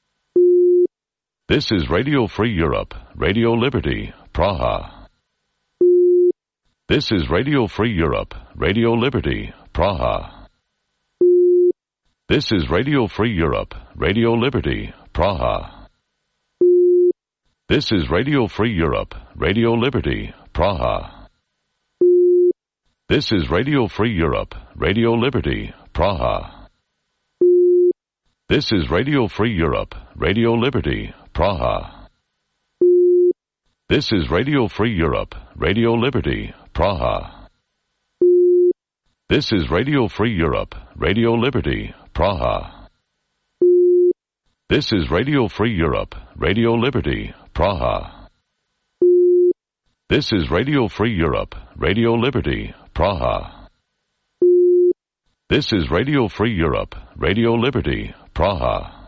This is Radio Free Europe, Radio Liberty, Praha. This is Radio Free Europe, Radio Liberty, Praha. This is Radio Free Europe, Radio Liberty, Praha. This is Radio Free Europe, Radio Liberty, Praha. This is Radio Free Europe, Radio Liberty, Praha. This is Radio Free Europe, Radio Liberty, Praha. This is Radio Free Europe, Radio Liberty, Praha. This is Radio Free Europe, Radio Liberty, Praha. This is Radio Free Europe, Radio Liberty, Praha. This is Radio Free Europe, Radio Liberty, Praha. This is Radio Free Europe, Radio Liberty, Praha.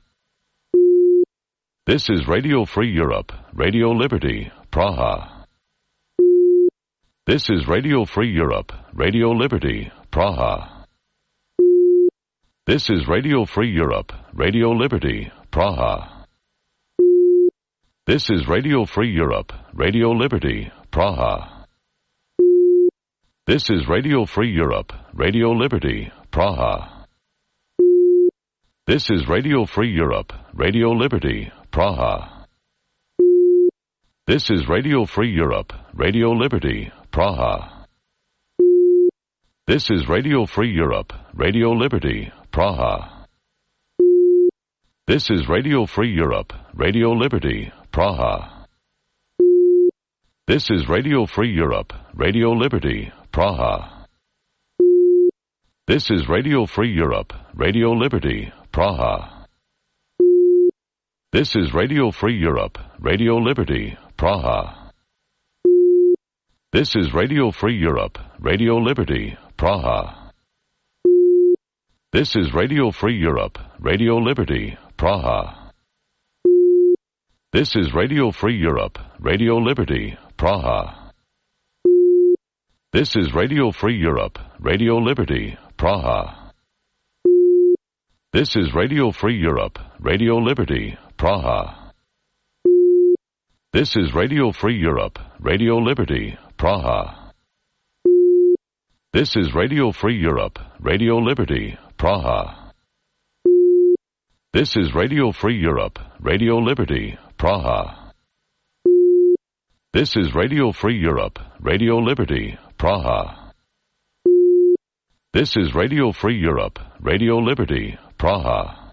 This is Radio Free Europe, Radio Liberty, Praha. This is Radio Free Europe, Radio Liberty, Praha. This is Radio Free Europe, Radio Liberty, Praha. This is Radio Free Europe, Radio Liberty, Praha. This is Radio Free Europe, Radio Liberty, Praha. This is Radio Free Europe, Radio Liberty, Praha. This is Radio Free Europe, Radio Liberty, Praha. This is Radio Free Europe, Radio Liberty, Praha. This is Radio Free Europe, Radio Liberty, Praha. This is Radio Free Europe, Radio Liberty, Praha. This is Radio Free Europe, Radio Liberty, Praha. This is Radio Free Europe, Radio Liberty, Praha. This is Radio Free Europe, Radio Liberty, Praha. This is Radio Free Europe, Radio Liberty, Praha. This is Radio Free Europe, Radio Liberty, Praha. This is Radio Free Europe, Radio Liberty, Praha. This is Radio Free Europe, Radio Liberty, Praha. This is Radio Free Europe, Radio Liberty, Praha. This is Radio Free Europe, Radio Liberty, Praha. This is Radio Free Europe, Radio Liberty, Praha. This is Radio Free Europe, Radio Liberty, Praha. This is Radio Free Europe, Radio Liberty, Praha.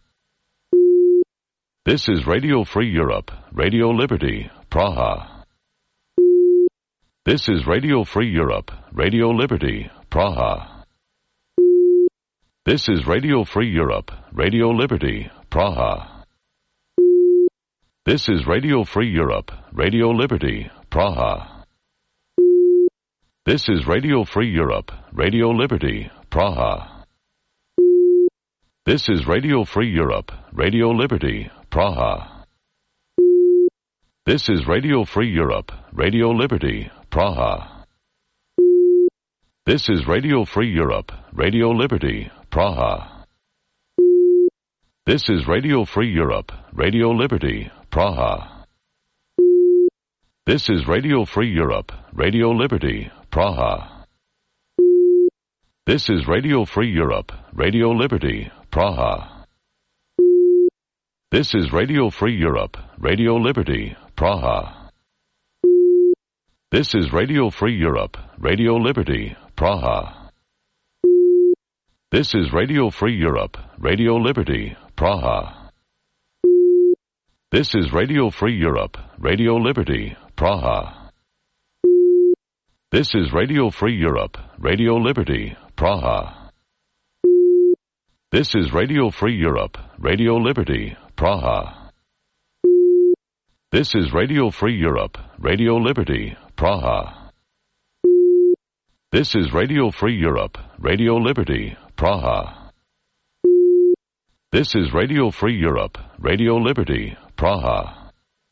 This is Radio Free Europe, Radio Liberty, Praha. This is Radio Free Europe, Radio Liberty, Praha. This is Radio Free Europe, Radio Liberty, Praha. This is Radio Free Europe, Radio Liberty, Praha. This is Radio Free Europe, Radio Liberty, Praha. This is Radio Free Europe, Radio Liberty, Praha. This is Radio Free Europe, Radio Liberty, Praha. This is Radio Free Europe, Radio Liberty, Praha. This is Radio Free Europe, Radio Liberty, Praha. This is Radio Free Europe, Radio Liberty, Praha. This is Radio Free Europe, Radio Liberty, Praha. This is Radio Free Europe, Radio Liberty, Praha. This is Radio Free Europe, Radio Liberty, Praha. This is Radio Free Europe, Radio Liberty, Praha. This is Radio Free Europe, Radio Liberty, Praha. This is Radio Free Europe, Radio Liberty, Praha. This is Radio Free Europe, Radio Liberty, Praha. This is Radio Free Europe, Radio Liberty, Praha. This is Radio Free Europe, Radio Liberty, Praha. This is Radio Free Europe, Radio Liberty, Praha.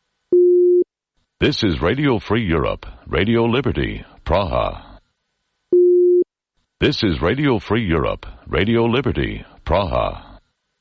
This is Radio Free Europe, Radio Liberty, Praha. This is Radio Free Europe, Radio Liberty, Praha.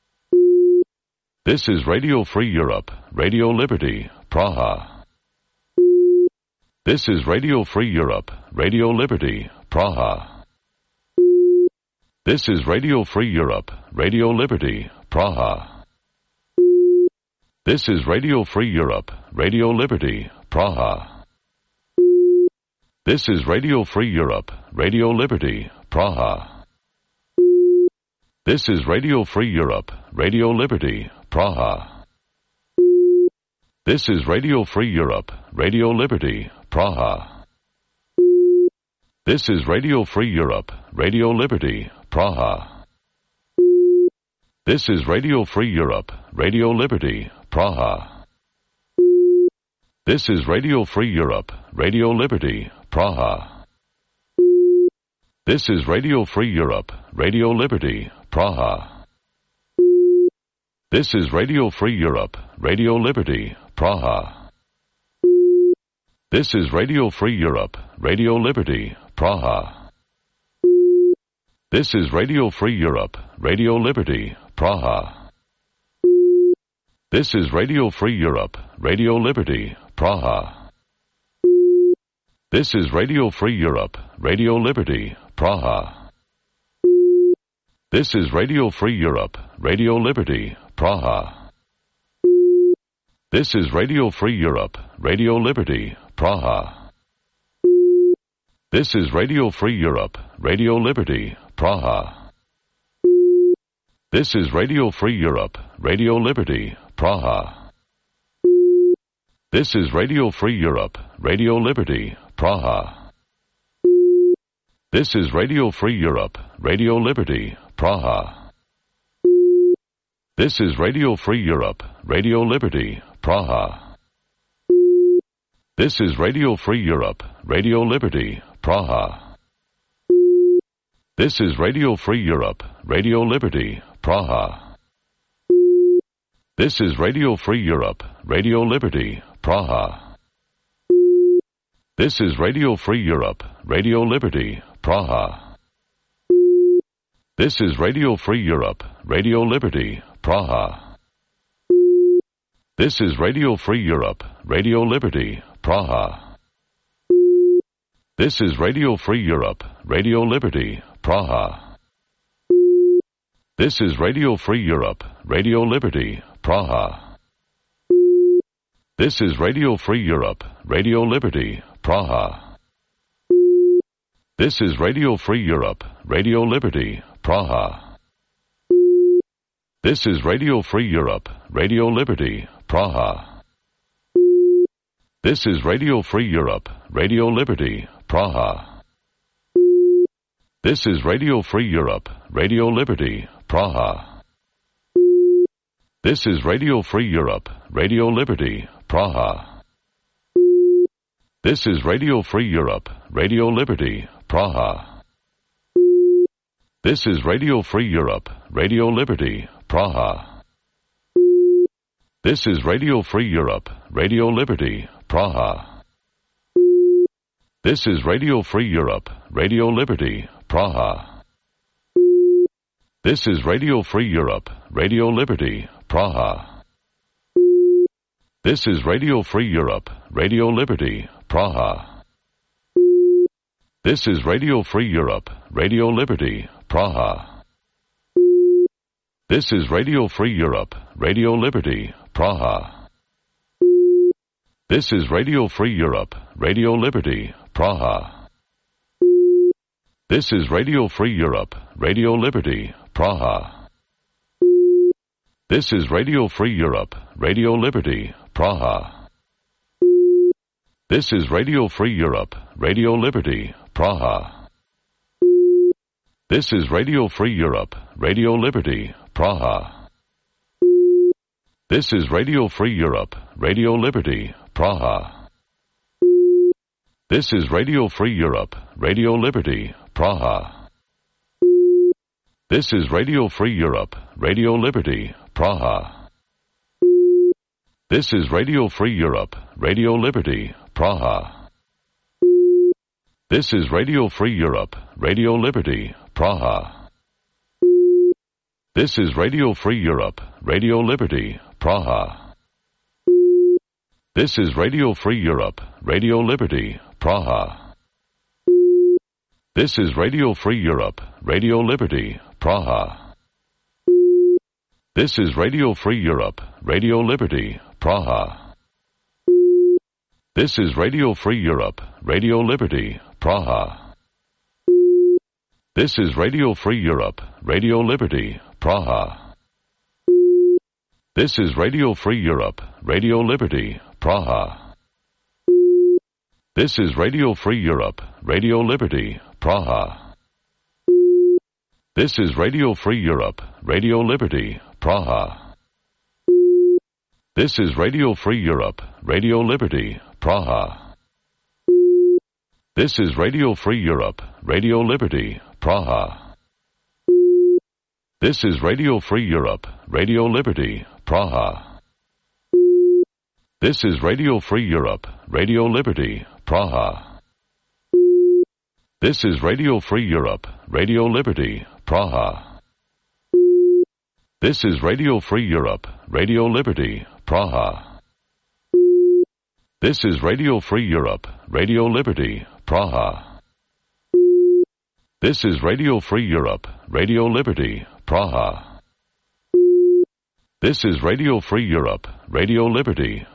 This is Radio Free Europe, Radio Liberty, Praha. This is Radio Free Europe, Radio Liberty, Praha. This is Radio Free Europe, Radio Liberty, Praha. This is Radio Free Europe, Radio Liberty, Praha. This is Radio Free Europe, Radio Liberty, Praha. This is Radio Free Europe, Radio Liberty, Praha. This is Radio Free Europe, Radio Liberty, Praha. This is Radio Free Europe, Radio Liberty, Praha. This is Radio Free Europe, Radio Liberty, Praha. This is Radio Free Europe, Radio Liberty, Praha. This is Radio Free Europe, Radio Liberty, Praha. This is Radio Free Europe, Radio Liberty, Praha. This is Radio Free Europe, Radio Liberty, Praha. This is Radio Free Europe, Radio Liberty, Praha. This is Radio Free Europe, Radio Liberty, Praha. This is Radio Free Europe, Radio Liberty, Praha. This is Radio Free Europe, Radio Liberty, Praha. This is Radio Free Europe, Radio Liberty, Praha. This is Radio Free Europe, Radio Liberty, Praha. This is Radio Free Europe, Radio Liberty, Praha. This is Radio Free Europe, Radio Liberty, Praha. This is Radio Free Europe, Radio Liberty, Praha. This is Radio Free Europe, Radio Liberty, Praha. This is Radio Free Europe, Radio Liberty, Praha. This is Radio Free Europe, Radio Liberty, Praha. This is Radio Free Europe, Radio Liberty, Praha. This is Radio Free Europe, Radio Liberty, Praha. This is Radio Free Europe, Radio Liberty, Praha. This is Radio Free Europe, Radio Liberty, Praha. This is Radio Free Europe, Radio Liberty, Praha. This is Radio Free Europe, Radio Liberty, Praha. This is Radio Free Europe, Radio Liberty, Praha. This is Radio Free Europe, Radio Liberty, Praha. This is Radio Free Europe, Radio Liberty, Praha. This is Radio Free Europe, Radio Liberty, Praha. This is Radio Free Europe, Radio Liberty, Praha. This is Radio Free Europe, Radio Liberty, Praha. This is Radio Free Europe, Radio Liberty, Praha. This is Radio Free Europe, Radio Liberty, Praha. This is Radio Free Europe, Radio Liberty, Praha. This is Radio Free Europe, Radio Liberty, Praha. This is Radio Free Europe, Radio Liberty, Praha. This is Radio Free Europe, Radio Liberty, Praha. This is Radio Free Europe, Radio Liberty, Praha. This is Radio Free Europe, Radio Liberty, Praha. This is Radio Free Europe, Radio Liberty, Praha. This is Radio Free Europe, Radio Liberty, Praha. This is Radio Free Europe, Radio Liberty, Praha. This is Radio Free Europe, Radio Liberty, Praha. This is Radio Free Europe, Radio Liberty, Praha. This is Radio Free Europe, Radio Liberty, Praha. This is Radio Free Europe, Radio Liberty, Praha. This is Radio Free Europe, Radio Liberty, Praha. This is Radio Free Europe, Radio Liberty, Praha. This is Radio Free Europe, Radio Liberty, Praha. This is Radio Free Europe, Radio Liberty, Praha. This is Radio Free Europe, Radio Liberty, Praha. This is Radio Free Europe, Radio Liberty, Praha. This is Radio Free Europe, Radio Liberty, Praha. This is Radio Free Europe, Radio Liberty, Praha. This is Radio Free Europe, Radio Liberty, Praha. This is Radio Free Europe, Radio Liberty, Praha. This is Radio Free Europe, Radio Liberty, Praha. This is Radio Free Europe, Radio Liberty, Praha. This is Radio Free Europe, Radio Liberty, Praha. This is Radio Free Europe, Radio Liberty, Praha. This is Radio Free Europe, Radio Liberty, Praha. This is Radio Free Europe, Radio Liberty, Praha. This is Radio Free Europe, Radio Liberty, Praha. This is Radio Free Europe, Radio Liberty, Praha. This is Radio Free Europe, Radio Liberty, Praha. This is Radio Free Europe, Radio Liberty, Praha. This is Radio Free Europe, Radio Liberty,